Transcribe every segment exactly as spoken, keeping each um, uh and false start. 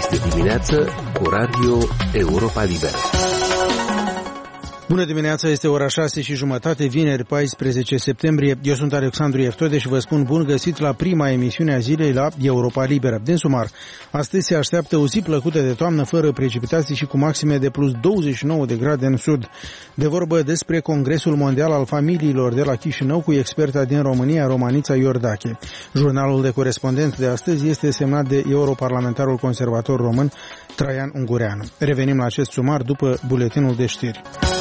Este dimineață cu Radio Europa Liberă. Bună dimineața, este ora șase și jumătate, vineri paisprezece septembrie. Eu sunt Alexandru Ieftode și vă spun bun găsit la prima emisiune a zilei la Europa Liberă. Din sumar, astăzi se așteaptă o zi plăcută de toamnă fără precipitații și cu maxime de plus douăzeci și nouă de grade în sud. De vorbă despre Congresul Mondial al Familiilor de la Chișinău cu experta din România, Romanița Iordache. Jurnalul de corespondent de astăzi este semnat de europarlamentarul conservator român Traian Ungureanu. Revenim la acest sumar după buletinul de știri.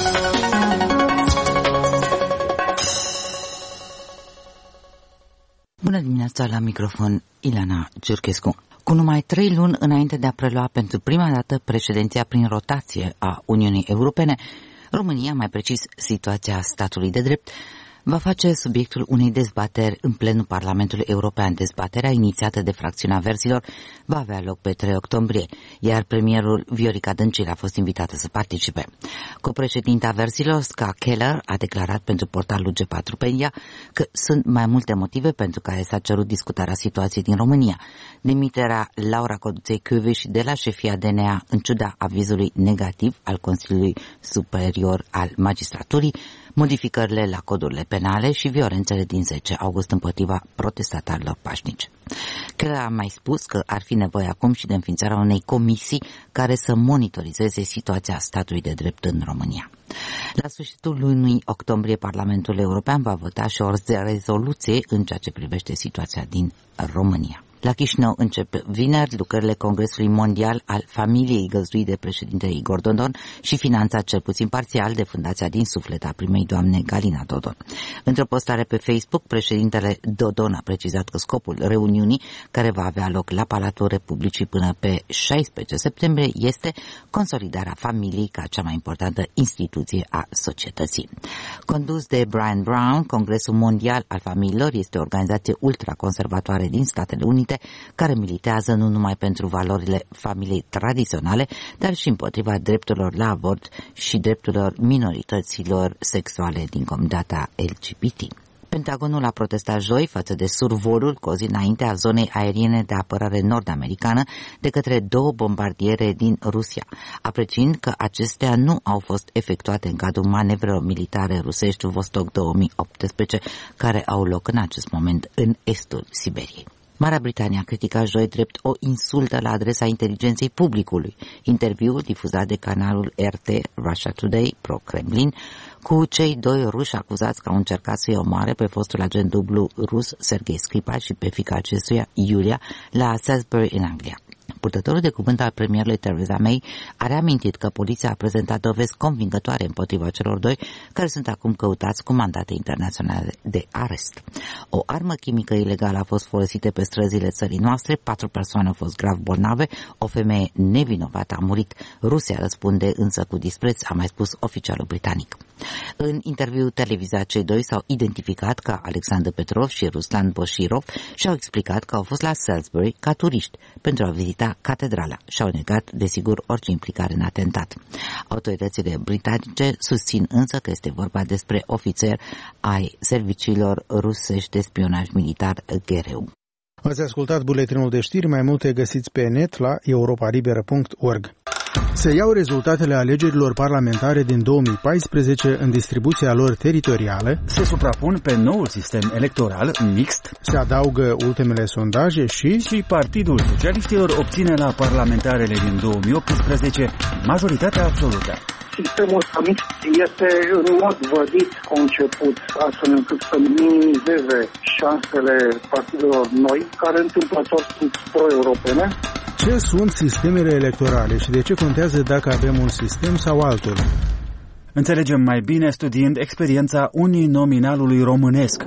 Bună dimineața, la microfon Ilana Giurchescu. Cu numai trei luni înainte de a prelua pentru prima dată președinția prin rotație a Uniunii Europene, România, mai precis situația statului de drept, va face subiectul unei dezbateri în plenul Parlamentului European. Dezbaterea inițiată de fracțiunea Verzilor va avea loc pe trei octombrie, iar premierul Viorica Dăncilă a fost invitată să participe. Copreședinta Verzilor, Ska Keller, a declarat pentru portalul G patru Media că sunt mai multe motive pentru care s-a cerut discutarea situației din România. Demiterea Laura Codruței Kövesi de la șefia D N A în ciuda avizului negativ al Consiliului Superior al Magistraturii, modificările la codurile penale și violențele din zece august împotriva protestatarilor pașnici. Keller a mai spus că ar fi nevoie acum și de înființarea unei comisii care să monitorizeze situația statului de drept în România. La sfârșitul lunii octombrie, Parlamentul European va vota și o rezoluție în ceea ce privește situația din România. La Chișinău încep vineri lucrările Congresului Mondial al Familiei găzduit de președintele Igor Dodon și finanțat cel puțin parțial de Fundația din Suflet a primei doamne Galina Dodon. Într-o postare pe Facebook, președintele Dodon a precizat că scopul reuniunii, care va avea loc la Palatul Republicii până pe șaisprezece septembrie, este consolidarea familiei ca cea mai importantă instituție a societății. Condus de Brian Brown, Congresul Mondial al Familiilor este o organizație ultraconservatoare din Statele Unite care militează nu numai pentru valorile familiei tradiționale, dar și împotriva drepturilor la avort și drepturilor minorităților sexuale din comunitatea L G B T. Pentagonul a protestat joi față de survolul cu o zi înainte a zonei aeriene de apărare nord-americană de către două bombardiere din Rusia, apreciind că acestea nu au fost efectuate în cadrul manevrelor militare rusești Vostok două mii optsprezece, care au loc în acest moment în estul Siberiei. Marea Britanie a criticat joi drept o insultă la adresa inteligenței publicului. Interviul difuzat de canalul R T Russia Today, pro-Kremlin, cu cei doi ruși acuzați că au încercat să-i omoare pe fostul agent dublu rus Sergei Skripal și pe fiica acestuia, Iulia, la Salisbury, în Anglia. Purtătorul de cuvânt al premierului Theresa May a reamintit că poliția a prezentat dovezi convingătoare împotriva celor doi, care sunt acum căutați cu mandate internaționale de arest. O armă chimică ilegală a fost folosită pe străzile țării noastre, patru persoane au fost grav bolnave, o femeie nevinovată a murit. Rusia răspunde însă cu dispreț, a mai spus oficialul britanic. În interviu televizat, cei doi s-au identificat ca Alexander Petrov și Ruslan Boshirov și au explicat că au fost la Salisbury ca turiști pentru a vizita catedrala și au negat, desigur, orice implicare în atentat. Autoritățile britanice susțin însă că este vorba despre ofițeri ai serviciilor rusești de spionaj militar G R U. Ați ascultat buletinul de știri, mai multe găsiți pe net la europa liberă punct org. Se iau rezultatele alegerilor parlamentare din două mii paisprezece în distribuția lor teritorială. Se suprapun pe noul sistem electoral mixt. Se adaugă ultimele sondaje și... Și Partidul Socialiștilor obține la parlamentarele din două mii optsprezece majoritatea absolută. Sistemul ăsta mixt este în mod vădit conceput astfel încât să minimizeze șansele partidelor noi, care întâmplător sunt pro-europene. Ce sunt sistemele electorale și de ce contează dacă avem un sistem sau altul? Înțelegem mai bine studiind experiența uninominalului românesc.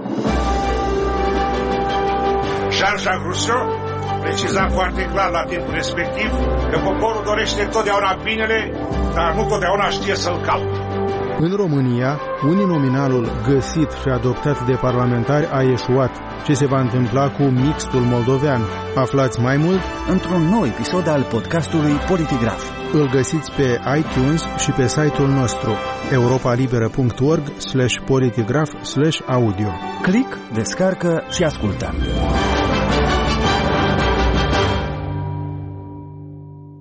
Jean-Jacques Rousseau preciza foarte clar la timpul respectiv că poporul dorește totdeauna binele, dar nu totdeauna știe să-l caute. În România, uninominalul găsit și adoptat de parlamentari a eșuat. Ce se va întâmpla cu mixtul moldovean? Aflați mai mult într-un nou episod al podcastului Politigraf. Îl găsiți pe iTunes și pe site-ul nostru europa liberă punct org slash politigraf slash audio. Click, descarcă și ascultă.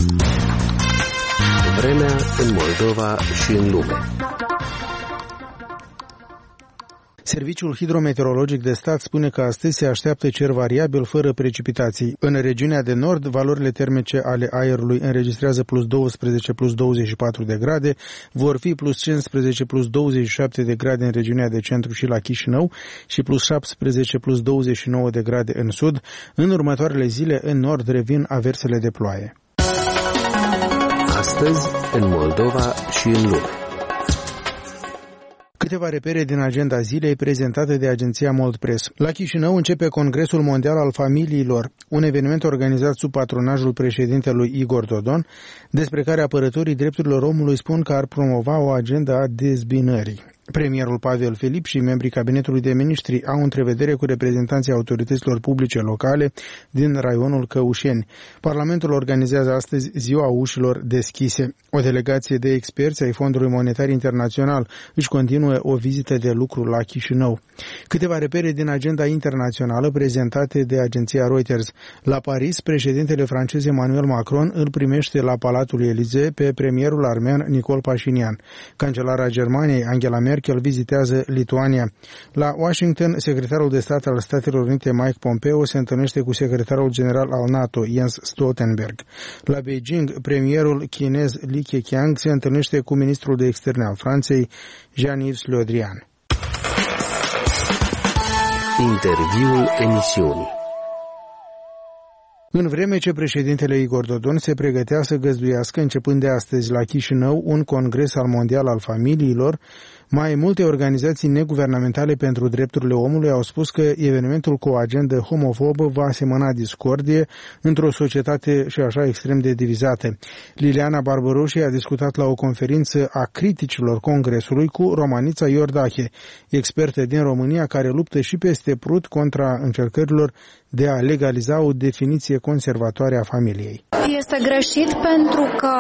Vremea în Moldova și în lume. Serviciul hidrometeorologic de stat spune că astăzi se așteaptă cer variabil fără precipitații. În regiunea de nord, valorile termice ale aerului înregistrează plus douăsprezece plus douăzeci și patru de grade, vor fi plus cincisprezece plus douăzeci și șapte de grade în regiunea de centru și la Chișinău și plus șaptesprezece plus douăzeci și nouă de grade în sud. În următoarele zile, în nord, revin aversele de ploaie. Astăzi, în Moldova și în lume. Câteva repere din agenda zilei prezentate de agenția Moldpress. La Chișinău începe Congresul Mondial al Familiilor, un eveniment organizat sub patronajul președintelui Igor Dodon, despre care apărătorii drepturilor omului spun că ar promova o agenda a dezbinării. Premierul Pavel Filip și membrii cabinetului de miniștri au întrevedere cu reprezentanții autorităților publice locale din raionul Căușeni. Parlamentul organizează astăzi Ziua Ușilor Deschise. O delegație de experți ai Fondului Monetar Internațional își continuă o vizită de lucru la Chișinău. Câteva repere din agenda internațională prezentate de agenția Reuters. La Paris, președintele francez Emmanuel Macron îl primește la Palatul Elysee pe premierul armean Nicol Pașinian. Cancelara Germaniei Angela Merkel vizitează Lituania. La Washington, secretarul de stat al Statelor Unite Mike Pompeo se întâlnește cu secretarul general al NATO Jens Stoltenberg. La Beijing, premierul chinez Li Keqiang se întâlnește cu ministrul de externe al Franței Jean-Yves Le Drian. Interviul emisiunii. În vreme ce președintele Igor Dodon se pregătea să găzduiască începând de astăzi la Chișinău un congres al mondial al familiilor, mai multe organizații neguvernamentale pentru drepturile omului au spus că evenimentul cu o agendă homofobă va asemăna discordie într-o societate și așa extrem de divizată. Liliana Barbaroși a discutat la o conferință a criticilor congresului cu Romanița Iordache, expertă din România care luptă și peste Prut contra încercărilor de a legaliza o definiție conservatoare a familiei. Este greșit pentru că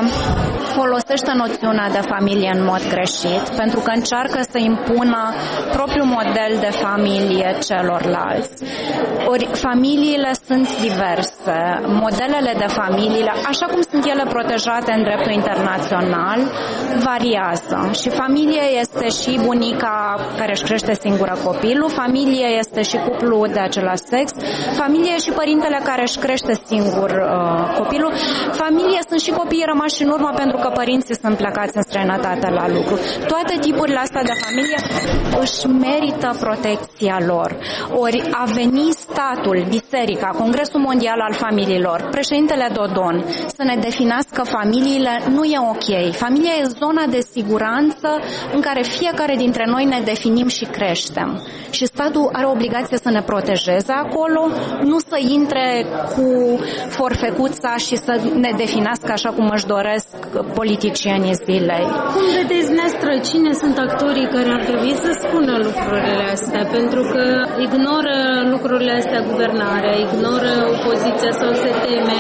folosește noțiunea de familie în mod greșit, pentru că încearcă să impună propriul model de familie celorlalți. Ori familiile sunt diverse, modelele de familie, așa cum sunt ele protejate în dreptul internațional, variază. Și familie este și bunica care își crește singură copilul, familie este și cuplul de același sex, familie și părintele care își crește singur uh, copilul, familie sunt și copiii rămași în urmă pentru că părinții sunt plecați în străinătate la lucru. Toate tipurile astea de familie își merită protecția lor. Ori a venit statul, biserica, Congresul Mondial al Familiilor, președintele Dodon, să ne definească familiile, nu e ok. Familia e zona de siguranță în care fiecare dintre noi ne definim și creștem. Și statul are obligație să ne protejeze acolo, nu să intre cu forfecuța și să ne definească așa cum își doresc politicienii zilei. Cum vedeți dumneavoastră, cine sunt actorii care ar trebui să spună lucrurile astea? Pentru că ignoră lucrurile astea guvernarea, ignoră opoziția sau se teme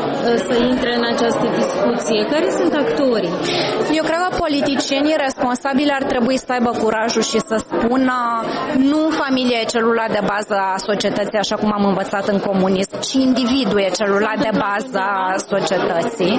să intre în această discuție. Care sunt actorii? Eu cred că politicienii responsabili ar trebui să aibă curajul și să spună nu familia e celula de bază a societății, așa cum am învățat în comunism, ci individul e celula de bază a societății.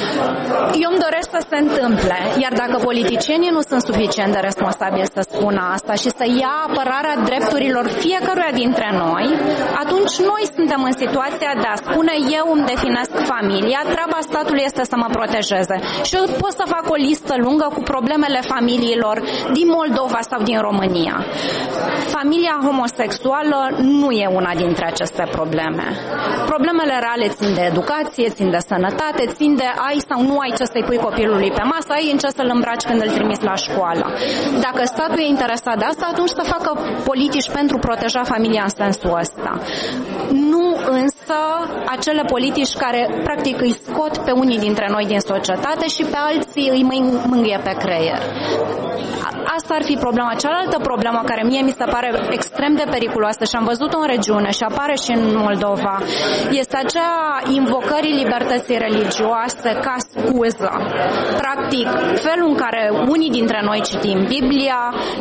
Eu îmi doresc să se întâmple, iar dacă politicienii nu sunt suficient de responsabili să spună asta și să ia apărarea drepturilor fiecăruia dintre noi, atunci noi suntem în situația de a spune eu îmi definesc familia, treaba statului este să mă protejeze. Și eu pot să fac o listă lungă cu problemele familiilor din Moldova sau din România. Familia homosexuală nu e una dintre aceste probleme. Problemele reale țin de educație, țin de sănătate, țin de ai sau nu ai ce să-i pui copilului pe masă, ai în ce să-l îmbraci când îl trimiți la școală. Dacă statul e interesat de asta, atunci să facă politici pentru proteja familia în sensul ăsta. Nu însă acele politici care practic îi scot pe unii dintre noi din societate și pe alții îi mângâie pe creier. Asta ar fi problema. Cealaltă problemă care mie mi se pare extrem de periculoasă și am văzut-o în regiune și apare și în Moldova, este aceea invocării libertății religioase ca scuză. Practic, felul în care unii dintre noi citim Biblia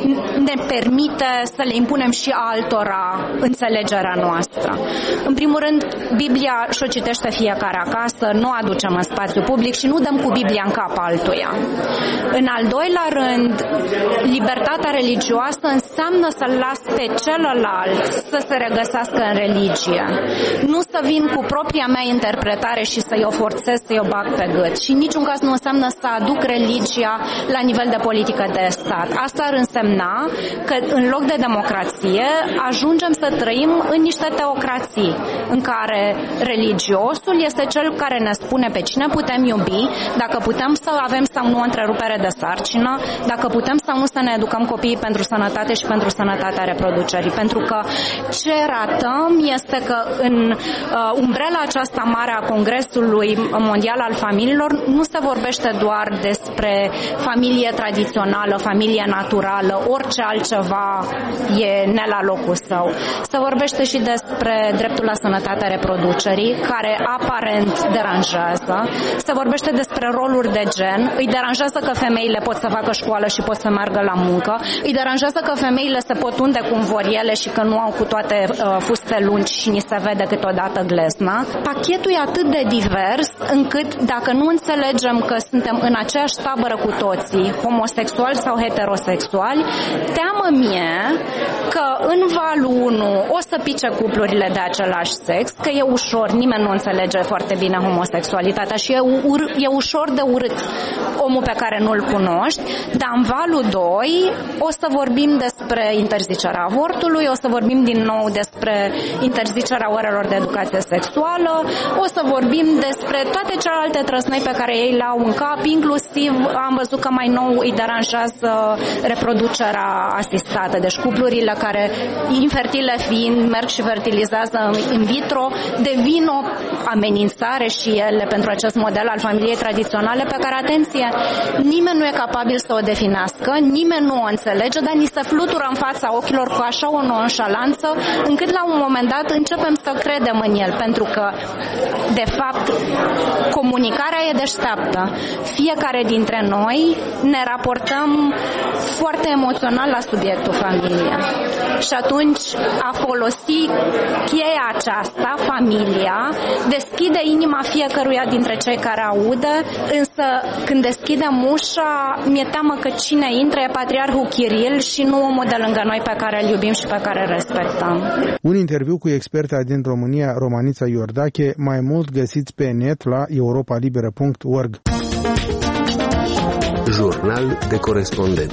ne permite să le impunem și altora înțelegerea noastră. În primul rând, Biblia și-o citește fiecare acasă, nu o aducem în spațiu public și nu dăm cu Biblia în cap altuia. În al doilea rând, libertatea religioasă înseamnă să-l las pe celălalt să se regăsească în religie. Nu să vin cu propria mea interpretare și să-i o forțez, să-i o bag pe gât. Și în niciun caz nu înseamnă să aduc religia la nivel de politică de stat. Asta ar însemna că în loc de democrație ajungem să trăim în niște teocrații în care religiosul este cel care ne spune pe cine putem iubi, dacă putem să avem sau nu o întrerupere de sarcină, dacă putem sau nu să ne educăm copiii pentru sănătate și pentru sănătatea reproducerii. Pentru că ce ratăm este că în uh, umbrela aceasta mare a Congresului Mondial al Familiilor nu se vorbește doar despre familie tradițională, familie naturală, orice altceva e ne la locul său. Se vorbește și despre dreptul la sănătatea reproducerii, care aparent deranjează. Se vorbește despre roluri de gen. Îi deranjează că femeile pot să facă școală și pot să meargă la muncă. Îi deranjează că femeile se pot unde cum vor ele și că nu au cu toate uh, fuste lungi și ni se vede câteodată glezna. Pachetul e atât de divers încât dacă nu înțelegem că suntem în aceeași tabără cu toții, homosexuali sau heterosexuali, teamă mie că în valul unu o să pice cuplurile de același sex, că e ușor, nimeni nu înțelege foarte bine homosexualitatea și e, ur- e ușor de urât omul pe care nu-l cunoști, dar în valul doi o să vorbim despre interzicerea avortului, o să vorbim din nou despre interzicerea orelor de educație sexuală, o să vorbim despre toate celelalte trăsnăi pe care ei le au în cap, inclusiv am văzut că mai nou îi deranjează reproducerea asistată, deci cuplurile care infertile fiind merg și fertilizează in vitro devin o amenințare și ele pentru acest model al familiei tradiționale pe care, atenție, nimeni nu e capabil să o definească, nimeni nu o înțelege, dar ni se flutură în fața ochilor cu așa o nonșalanță încât la un moment dat începem să credem în el, pentru că de fapt comunicarea e deșteaptă. Fiecare dintre noi ne raportăm foarte emoțional la subiectul familie. Și atunci a folosi cheia aceasta, familia, deschide inima fiecăruia dintre cei care aude, însă când deschidem ușa, mi-e teamă că cine intră e Patriarhul Chiril și nu omul de lângă noi pe care îl iubim și pe care îl respectăm. Un interviu cu experta din România, Romanița Iordache, mai mult găsiți pe net la europa liberă punct org. Jurnal de corespondent.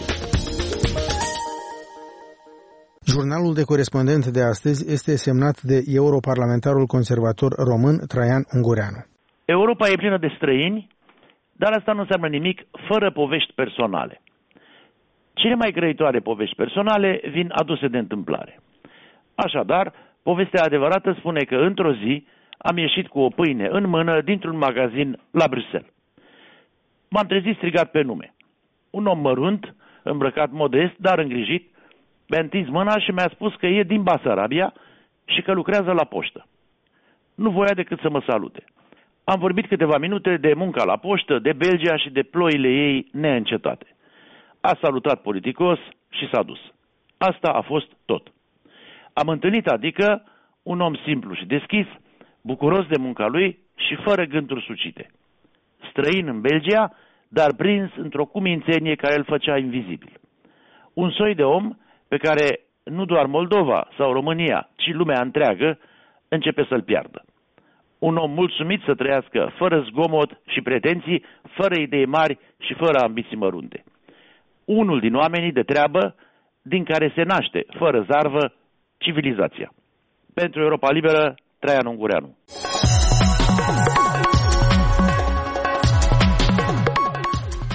Jurnalul de corespondent de astăzi este semnat de europarlamentarul conservator român Traian Ungureanu. Europa e plină de străini, dar asta nu înseamnă nimic fără povești personale. Cele mai grăitoare povești personale vin aduse de întâmplare. Așadar, povestea adevărată spune că într-o zi am ieșit cu o pâine în mână dintr-un magazin la Bruxelles. M-am trezit strigat pe nume. Un om mărunt, îmbrăcat modest, dar îngrijit, mi-a întins mâna și mi-a spus că e din Basarabia și că lucrează la poștă. Nu voia decât să mă salute. Am vorbit câteva minute de munca la poștă, de Belgia și de ploile ei neîncetate. A salutat politicos și s-a dus. Asta a fost tot. Am întâlnit adică un om simplu și deschis, bucuros de munca lui și fără gânduri sucite. Străin în Belgia, dar prins într-o cumințenie care îl făcea invizibil. Un soi de om pe care nu doar Moldova sau România, ci lumea întreagă începe să-l piardă. Un om mulțumit să trăiască fără zgomot și pretenții, fără idei mari și fără ambiții mărunte. Unul din oamenii de treabă din care se naște, fără zarvă, civilizația. Pentru Europa Liberă, Traian Ungureanu.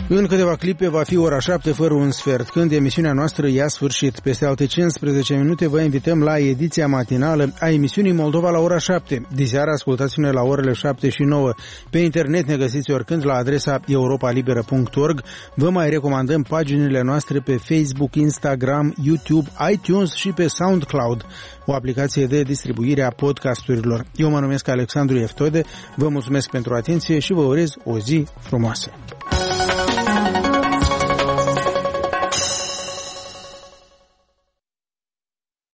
În câteva clipe va fi ora șapte fără un sfert, când emisiunea noastră ia sfârșit. Peste alte cincisprezece minute vă invităm la ediția matinală a emisiunii Moldova la ora șapte. Diseară ascultați-ne la orele șapte și nouă. Pe internet ne găsiți oricând la adresa europa liberă punct org. Vă mai recomandăm paginile noastre pe Facebook, Instagram, YouTube, iTunes și pe SoundCloud, o aplicație de distribuire a podcasturilor. Eu mă numesc Alexandru Eftode, vă mulțumesc pentru atenție și vă urez o zi frumoasă.